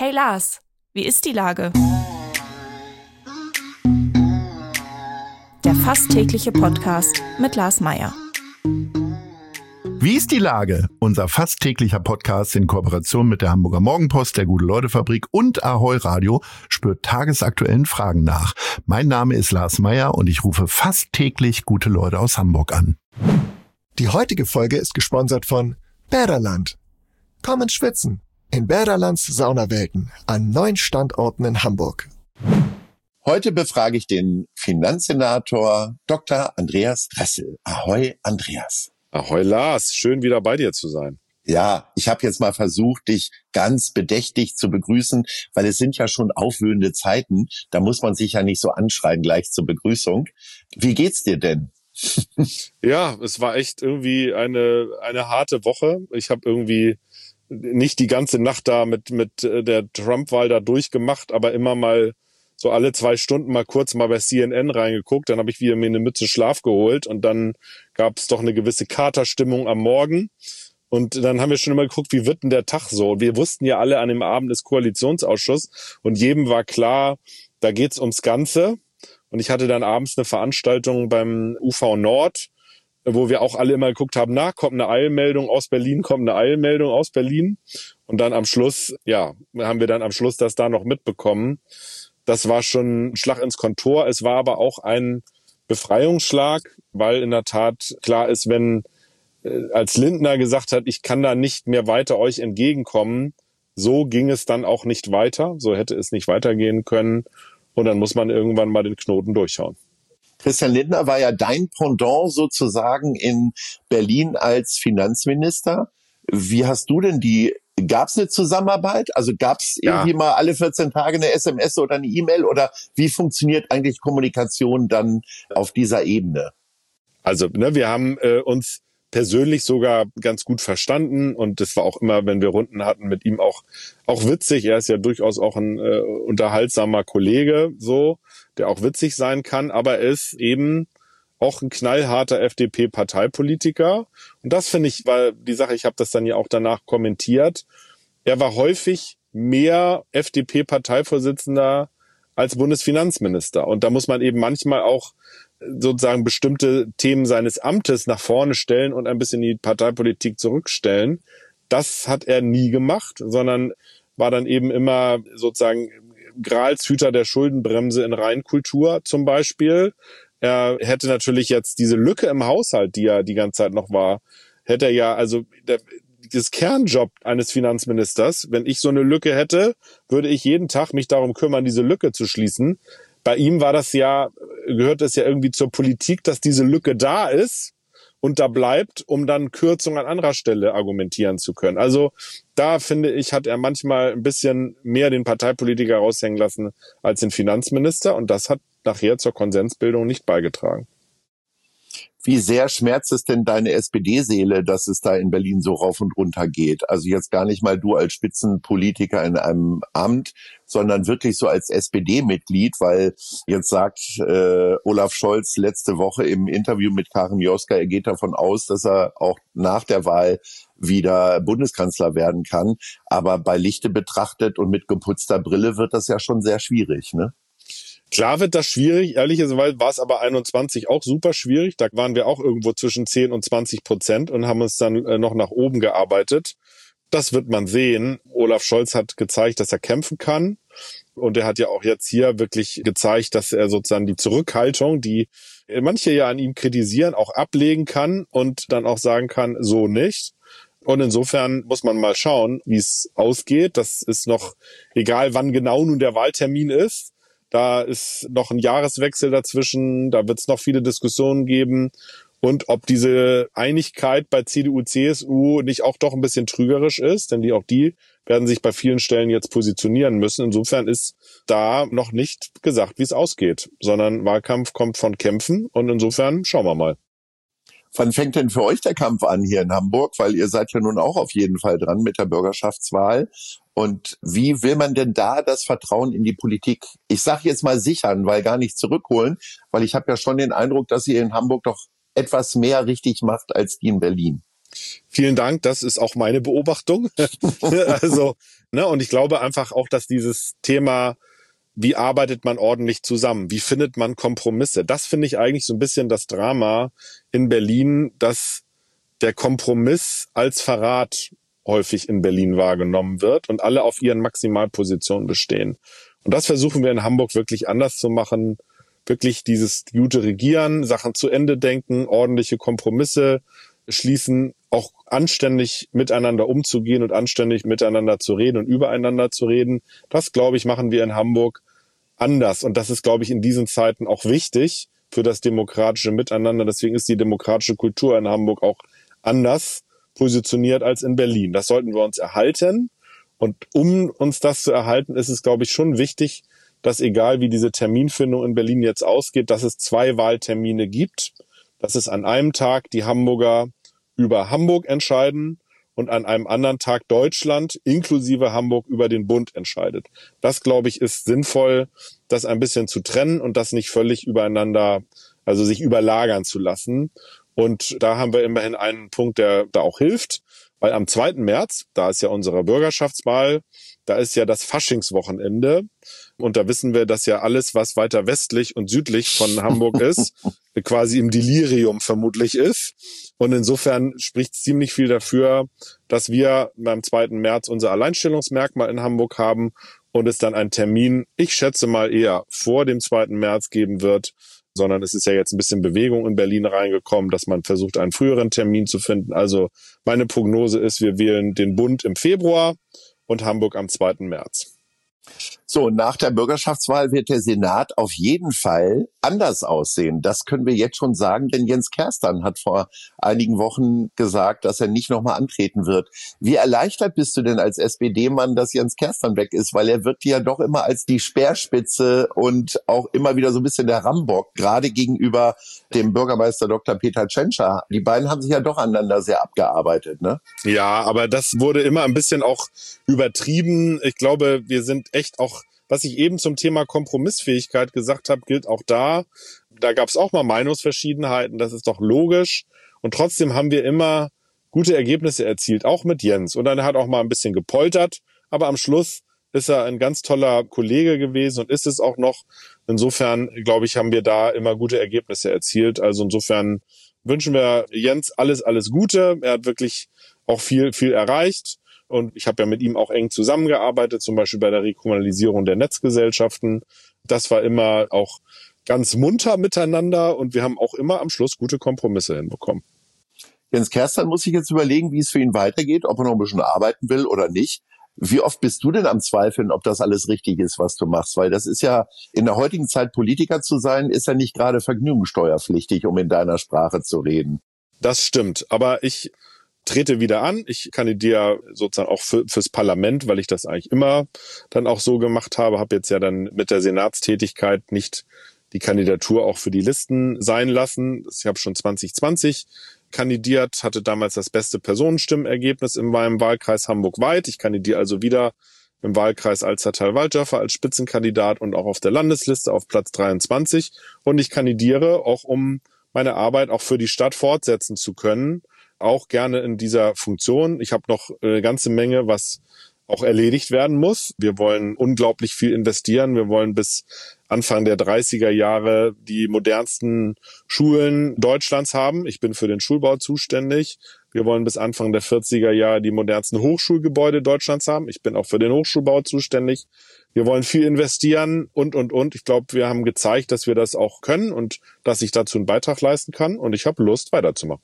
Hey Lars, wie ist die Lage? Der fast tägliche Podcast mit Lars Meyer. Wie ist die Lage? Unser fast täglicher Podcast in Kooperation mit der Hamburger Morgenpost, der Gute-Leute-Fabrik und Ahoi Radio spürt tagesaktuellen Fragen nach. Mein Name ist Lars Meyer und ich rufe fast täglich gute Leute aus Hamburg an. Die heutige Folge ist gesponsert von Bäderland. Komm ins Schwitzen in Bäderlands Saunawelten an 9 Standorten in Hamburg. Heute befrage ich den Finanzsenator Dr. Andreas Dressel. Ahoi, Andreas. Ahoi, Lars. Schön, wieder bei dir zu sein. Ja, ich habe jetzt mal versucht, dich ganz bedächtig zu begrüßen, weil es sind ja schon aufwühlende Zeiten. Da muss man sich ja nicht so anschreien gleich zur Begrüßung. Wie geht's dir denn? Ja, es war echt irgendwie eine harte Woche. Ich habe irgendwie nicht die ganze Nacht da mit der Trump-Wahl da durchgemacht, aber immer mal so alle 2 Stunden mal kurz mal bei CNN reingeguckt. Dann habe ich wieder mir eine Mütze Schlaf geholt und dann gab es doch eine gewisse Katerstimmung am Morgen. Und dann haben wir schon immer geguckt, wie wird denn der Tag so? Wir wussten ja alle, an dem Abend ist Koalitionsausschuss und jedem war klar, da geht's ums Ganze. Und ich hatte dann abends eine Veranstaltung beim UV Nord, wo wir auch alle immer geguckt haben, kommt eine Eilmeldung aus Berlin, Und dann am Schluss, haben wir dann am Schluss das da noch mitbekommen. Das war schon ein Schlag ins Kontor. Es war aber auch ein Befreiungsschlag, weil in der Tat klar ist, wenn als Lindner gesagt hat, ich kann da nicht mehr weiter euch entgegenkommen, so ging es dann auch nicht weiter. So hätte es nicht weitergehen können. Und dann muss man irgendwann mal den Knoten durchhauen. Christian Lindner war ja dein Pendant sozusagen in Berlin als Finanzminister. Wie hast du denn gab's eine Zusammenarbeit? Also gab's irgendwie mal alle 14 Tage eine SMS oder eine E-Mail? Oder wie funktioniert eigentlich Kommunikation dann auf dieser Ebene? Also, wir haben uns persönlich sogar ganz gut verstanden und das war auch immer, wenn wir Runden hatten, mit ihm auch witzig. Er ist ja durchaus auch ein unterhaltsamer Kollege, so, der auch witzig sein kann, aber er ist eben auch ein knallharter FDP-Parteipolitiker. Und das finde ich, war die Sache, ich habe das dann ja auch danach kommentiert, er war häufig mehr FDP-Parteivorsitzender als Bundesfinanzminister. Und da muss man eben manchmal auch sozusagen bestimmte Themen seines Amtes nach vorne stellen und ein bisschen die Parteipolitik zurückstellen. Das hat er nie gemacht, sondern war dann eben immer sozusagen Gralshüter der Schuldenbremse in Reinkultur zum Beispiel. Er hätte natürlich jetzt diese Lücke im Haushalt, die ja die ganze Zeit noch war, hätte er ja, also das Kernjob eines Finanzministers, wenn ich so eine Lücke hätte, würde ich jeden Tag mich darum kümmern, diese Lücke zu schließen. Bei ihm gehört es ja irgendwie zur Politik, dass diese Lücke da ist und da bleibt, um dann Kürzungen an anderer Stelle argumentieren zu können. Also da finde ich, hat er manchmal ein bisschen mehr den Parteipolitiker raushängen lassen als den Finanzminister und das hat nachher zur Konsensbildung nicht beigetragen. Wie sehr schmerzt es denn deine SPD-Seele, dass es da in Berlin so rauf und runter geht? Also jetzt gar nicht mal du als Spitzenpolitiker in einem Amt, sondern wirklich so als SPD-Mitglied, weil jetzt sagt Olaf Scholz letzte Woche im Interview mit Karin Joska, er geht davon aus, dass er auch nach der Wahl wieder Bundeskanzler werden kann. Aber bei Lichte betrachtet und mit geputzter Brille wird das ja schon sehr schwierig, ne? Klar wird das schwierig, ehrlicherweise war es aber 21 auch super schwierig. Da waren wir auch irgendwo zwischen 10 und 20% und haben uns dann noch nach oben gearbeitet. Das wird man sehen. Olaf Scholz hat gezeigt, dass er kämpfen kann. Und er hat ja auch jetzt hier wirklich gezeigt, dass er sozusagen die Zurückhaltung, die manche ja an ihm kritisieren, auch ablegen kann und dann auch sagen kann, so nicht. Und insofern muss man mal schauen, wie es ausgeht. Das ist noch, egal wann genau nun der Wahltermin ist. Da ist noch ein Jahreswechsel dazwischen, da wird es noch viele Diskussionen geben. Und ob diese Einigkeit bei CDU, CSU nicht auch doch ein bisschen trügerisch ist, denn auch die werden sich bei vielen Stellen jetzt positionieren müssen. Insofern ist da noch nicht gesagt, wie es ausgeht, sondern Wahlkampf kommt von Kämpfen und insofern schauen wir mal. Wann fängt denn für euch der Kampf an hier in Hamburg? Weil ihr seid ja nun auch auf jeden Fall dran mit der Bürgerschaftswahl. Und wie will man denn da das Vertrauen in die Politik, ich sage jetzt mal sichern, weil gar nicht zurückholen? Weil ich habe ja schon den Eindruck, dass ihr in Hamburg doch etwas mehr richtig macht als die in Berlin. Vielen Dank, das ist auch meine Beobachtung. Also, und ich glaube einfach auch, dass dieses Thema, wie arbeitet man ordentlich zusammen? Wie findet man Kompromisse? Das finde ich eigentlich so ein bisschen das Drama in Berlin, dass der Kompromiss als Verrat häufig in Berlin wahrgenommen wird und alle auf ihren Maximalpositionen bestehen. Und das versuchen wir in Hamburg wirklich anders zu machen. Wirklich dieses gute Regieren, Sachen zu Ende denken, ordentliche Kompromisse schließen, auch anständig miteinander umzugehen und anständig miteinander zu reden und übereinander zu reden. Das, glaube ich, machen wir in Hamburg anders. Und das ist, glaube ich, in diesen Zeiten auch wichtig für das demokratische Miteinander. Deswegen ist die demokratische Kultur in Hamburg auch anders positioniert als in Berlin. Das sollten wir uns erhalten. Und um uns das zu erhalten, ist es, glaube ich, schon wichtig, dass egal wie diese Terminfindung in Berlin jetzt ausgeht, dass es 2 Wahltermine gibt, dass es an einem Tag die Hamburger über Hamburg entscheiden und an einem anderen Tag Deutschland inklusive Hamburg über den Bund entscheidet. Das, glaube ich, ist sinnvoll, das ein bisschen zu trennen und das nicht völlig übereinander, also sich überlagern zu lassen. Und da haben wir immerhin einen Punkt, der da auch hilft, weil am 2. März, da ist ja unsere Bürgerschaftswahl, da ist ja das Faschingswochenende. Und da wissen wir, dass ja alles, was weiter westlich und südlich von Hamburg ist, quasi im Delirium vermutlich ist. Und insofern spricht ziemlich viel dafür, dass wir beim 2. März unser Alleinstellungsmerkmal in Hamburg haben und es dann einen Termin, ich schätze mal eher vor dem 2. März geben wird, sondern es ist ja jetzt ein bisschen Bewegung in Berlin reingekommen, dass man versucht, einen früheren Termin zu finden. Also meine Prognose ist, wir wählen den Bund im Februar und Hamburg am 2. März. So, nach der Bürgerschaftswahl wird der Senat auf jeden Fall anders aussehen. Das können wir jetzt schon sagen, denn Jens Kerstan hat vor einigen Wochen gesagt, dass er nicht nochmal antreten wird. Wie erleichtert bist du denn als SPD-Mann, dass Jens Kerstan weg ist? Weil er wird ja doch immer als die Speerspitze und auch immer wieder so ein bisschen der Rambock, gerade gegenüber dem Bürgermeister Dr. Peter Tschentscher. Die beiden haben sich ja doch aneinander sehr abgearbeitet, ne? Ja, aber das wurde immer ein bisschen auch übertrieben. Ich glaube, wir sind echt auch, was ich eben zum Thema Kompromissfähigkeit gesagt habe, gilt auch da. Da gab es auch mal Meinungsverschiedenheiten, das ist doch logisch. Und trotzdem haben wir immer gute Ergebnisse erzielt, auch mit Jens. Und dann hat er auch mal ein bisschen gepoltert, aber am Schluss ist er ein ganz toller Kollege gewesen und ist es auch noch. Insofern, glaube ich, haben wir da immer gute Ergebnisse erzielt. Also insofern wünschen wir Jens alles Gute. Er hat wirklich auch viel erreicht. Und ich habe ja mit ihm auch eng zusammengearbeitet, zum Beispiel bei der Rekommunalisierung der Netzgesellschaften. Das war immer auch ganz munter miteinander und wir haben auch immer am Schluss gute Kompromisse hinbekommen. Jens Kerstan muss sich jetzt überlegen, wie es für ihn weitergeht, ob er noch ein bisschen arbeiten will oder nicht. Wie oft bist du denn am Zweifeln, ob das alles richtig ist, was du machst? Weil das ist ja, in der heutigen Zeit Politiker zu sein, ist ja nicht gerade vergnügungssteuerpflichtig, um in deiner Sprache zu reden. Das stimmt, aber ich trete wieder an. Ich kandidiere sozusagen auch fürs Parlament, weil ich das eigentlich immer dann auch so gemacht habe. Habe jetzt ja dann mit der Senatstätigkeit nicht die Kandidatur auch für die Listen sein lassen. Ich habe schon 2020 kandidiert, hatte damals das beste Personenstimmenergebnis in meinem Wahlkreis Hamburg-Weit. Ich kandidiere also wieder im Wahlkreis Alzertal-Waldörfer als Spitzenkandidat und auch auf der Landesliste auf Platz 23. Und ich kandidiere auch, um meine Arbeit auch für die Stadt fortsetzen zu können, auch gerne in dieser Funktion. Ich habe noch eine ganze Menge, was auch erledigt werden muss. Wir wollen unglaublich viel investieren. Wir wollen bis Anfang der 30er Jahre die modernsten Schulen Deutschlands haben. Ich bin für den Schulbau zuständig. Wir wollen bis Anfang der 40er Jahre die modernsten Hochschulgebäude Deutschlands haben. Ich bin auch für den Hochschulbau zuständig. Wir wollen viel investieren und. Ich glaube, wir haben gezeigt, dass wir das auch können und dass ich dazu einen Beitrag leisten kann. Und ich habe Lust, weiterzumachen.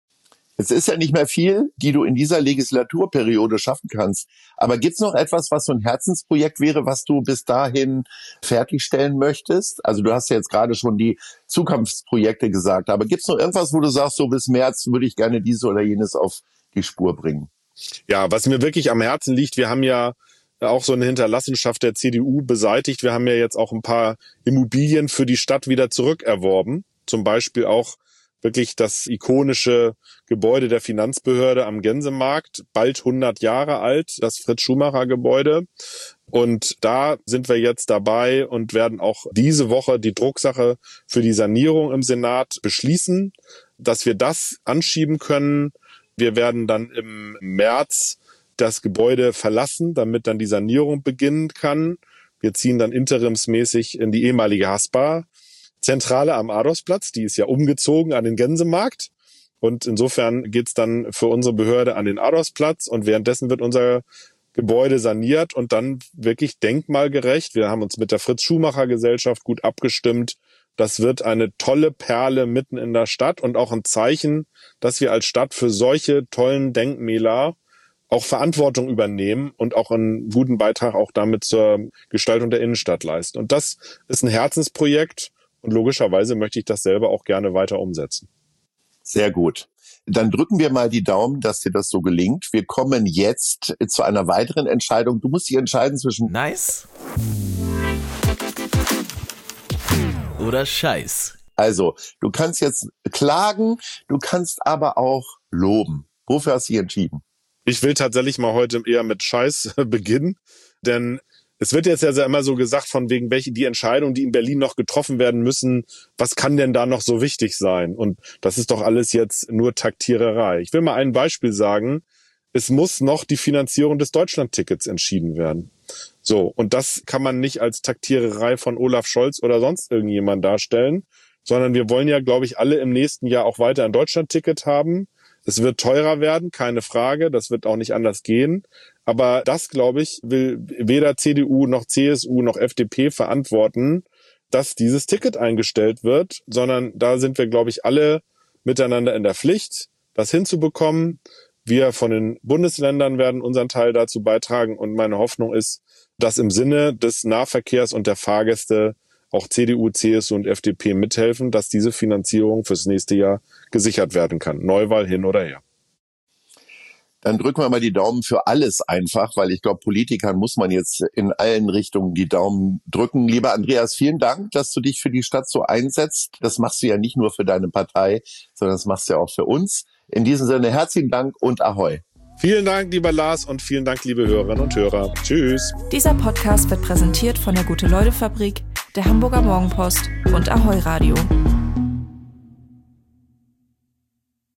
Es ist ja nicht mehr viel, die du in dieser Legislaturperiode schaffen kannst. Aber gibt's noch etwas, was so ein Herzensprojekt wäre, was du bis dahin fertigstellen möchtest? Also du hast ja jetzt gerade schon die Zukunftsprojekte gesagt. Aber gibt's noch irgendwas, wo du sagst, so bis März würde ich gerne dieses oder jenes auf die Spur bringen? Ja, was mir wirklich am Herzen liegt, wir haben ja auch so eine Hinterlassenschaft der CDU beseitigt. Wir haben ja jetzt auch ein paar Immobilien für die Stadt wieder zurückerworben. Zum Beispiel auch wirklich das ikonische Gebäude der Finanzbehörde am Gänsemarkt, bald 100 Jahre alt, das Fritz-Schumacher-Gebäude. Und da sind wir jetzt dabei und werden auch diese Woche die Drucksache für die Sanierung im Senat beschließen, dass wir das anschieben können. Wir werden dann im März das Gebäude verlassen, damit dann die Sanierung beginnen kann. Wir ziehen dann interimsmäßig in die ehemalige Haspa-Zentrale am Adolfsplatz. Die ist ja umgezogen an den Gänsemarkt. Und insofern geht's dann für unsere Behörde an den Adolfsplatz. Und währenddessen wird unser Gebäude saniert und dann wirklich denkmalgerecht. Wir haben uns mit der Fritz-Schumacher-Gesellschaft gut abgestimmt. Das wird eine tolle Perle mitten in der Stadt und auch ein Zeichen, dass wir als Stadt für solche tollen Denkmäler auch Verantwortung übernehmen und auch einen guten Beitrag auch damit zur Gestaltung der Innenstadt leisten. Und das ist ein Herzensprojekt und logischerweise möchte ich das selber auch gerne weiter umsetzen. Sehr gut. Dann drücken wir mal die Daumen, dass dir das so gelingt. Wir kommen jetzt zu einer weiteren Entscheidung. Du musst dich entscheiden zwischen Nice oder Scheiß. Also, du kannst jetzt klagen, du kannst aber auch loben. Wofür hast du dich entschieden? Ich will tatsächlich mal heute eher mit Scheiß beginnen, denn es wird jetzt ja immer so gesagt, von wegen welche die Entscheidungen, die in Berlin noch getroffen werden müssen, was kann denn da noch so wichtig sein? Und das ist doch alles jetzt nur Taktiererei. Ich will mal ein Beispiel sagen. Es muss noch die Finanzierung des Deutschlandtickets entschieden werden. So, und das kann man nicht als Taktiererei von Olaf Scholz oder sonst irgendjemand darstellen, sondern wir wollen ja, glaube ich, alle im nächsten Jahr auch weiter ein Deutschlandticket haben. Es wird teurer werden, keine Frage, das wird auch nicht anders gehen. Aber das, glaube ich, will weder CDU noch CSU noch FDP verantworten, dass dieses Ticket eingestellt wird, sondern da sind wir, glaube ich, alle miteinander in der Pflicht, das hinzubekommen. Wir von den Bundesländern werden unseren Teil dazu beitragen und meine Hoffnung ist, dass im Sinne des Nahverkehrs und der Fahrgäste auch CDU, CSU und FDP mithelfen, dass diese Finanzierung fürs nächste Jahr gesichert werden kann. Neuwahl hin oder her. Dann drücken wir mal die Daumen für alles einfach, weil ich glaube, Politikern muss man jetzt in allen Richtungen die Daumen drücken. Lieber Andreas, vielen Dank, dass du dich für die Stadt so einsetzt. Das machst du ja nicht nur für deine Partei, sondern das machst du ja auch für uns. In diesem Sinne herzlichen Dank und Ahoi. Vielen Dank, lieber Lars, und vielen Dank, liebe Hörerinnen und Hörer. Tschüss. Dieser Podcast wird präsentiert von der Gute-Leute-Fabrik, der Hamburger Morgenpost und Ahoi Radio.